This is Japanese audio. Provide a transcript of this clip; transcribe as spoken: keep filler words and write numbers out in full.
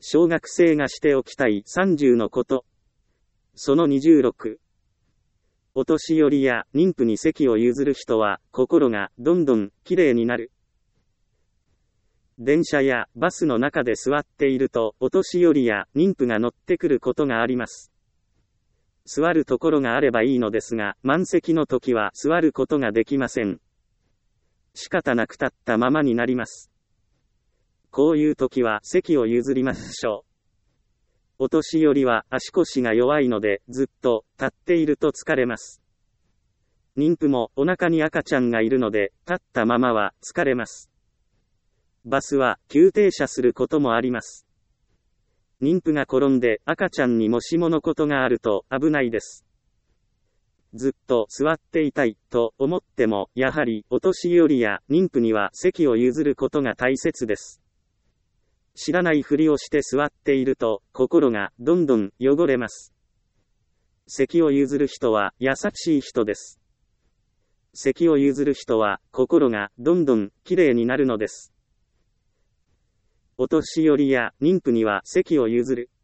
小学生がしておきたいさんじゅうのこと。そのにじゅうろく。お年寄りや妊婦に席を譲る人は、心がどんどんきれいになる。電車やバスの中で座っていると、お年寄りや妊婦が乗ってくることがあります。座るところがあればいいのですが、満席の時は座ることができません。仕方なく立ったままになります。こういう時は席を譲りましょう。お年寄りは足腰が弱いので、ずっと立っていると疲れます。妊婦もお腹に赤ちゃんがいるので、立ったままは疲れます。バスは急停車することもあります。妊婦が転んで赤ちゃんにもしものことがあると危ないです。ずっと座っていたいと思っても、やはりお年寄りや妊婦には席を譲ることが大切です。知らないふりをして座っていると、心がどんどん汚れます。席を譲る人は優しい人です。席を譲る人は心がどんどんきれいになるのです。お年寄りや妊婦には席を譲る。